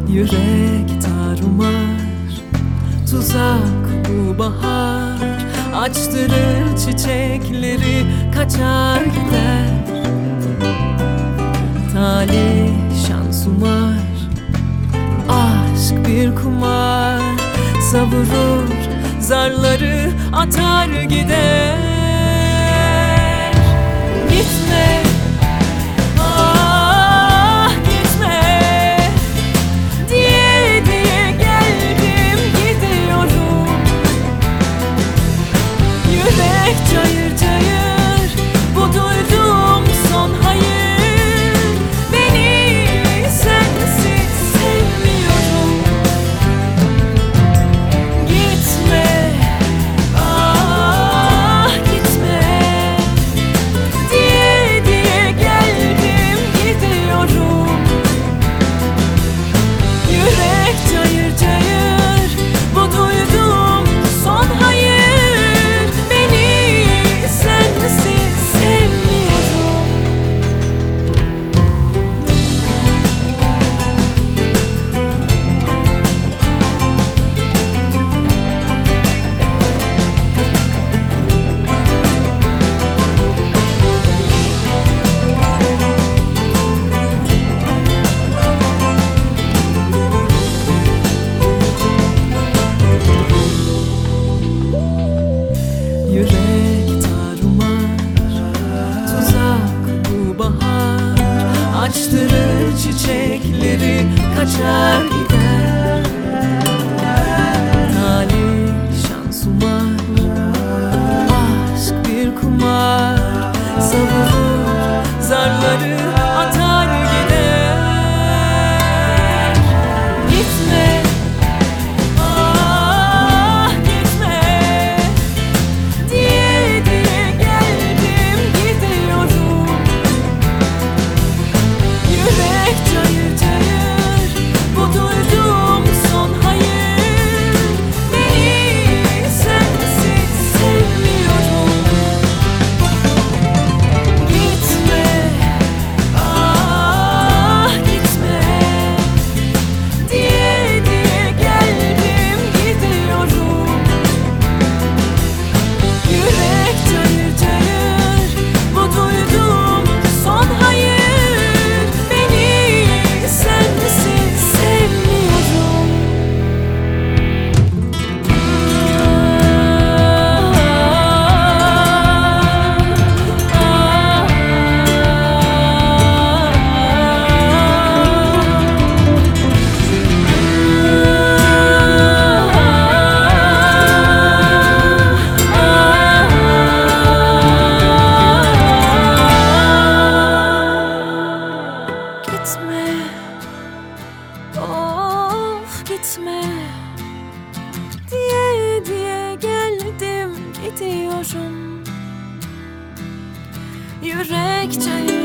Yürek tarumar, tuzak bu bahar. Açtırır çiçekleri, kaçar gider. Talih şans umar, aşk bir kumar. Savurur zarları, atar gider. Gitme, ah gitme diye diye geldim, gidiyorum. Yürek cayır cayır, bu duyduğum son hayır. Beni sensiz sevmiyorum. Gitme, ah gitme diye diye geldim, gidiyorum. Yürek cayır cayır, bu duyduğum son hayır. Beni sensiz sevmiyorum. Yürek tarumar, tuzak bu bahar. Açtırır çiçekleri, kaçar gider. Talih şans umar, aşk bir kumar. Savurur zarları, atar gider. Gitme, ah gitme diye diye geldim, gidiyorum. Yürek cayır cayır, bu duyduğum son hayır. Beni sensiz sevmiyorum. Gitme, ah gitme diye diye geldim, gidiyorum. Yürek cayır cayır, bu duyduğum son hayır. Beni sensiz sevmiyorum. Gitme, of gitme diye diye geldim, gidiyorum. Yürek cayır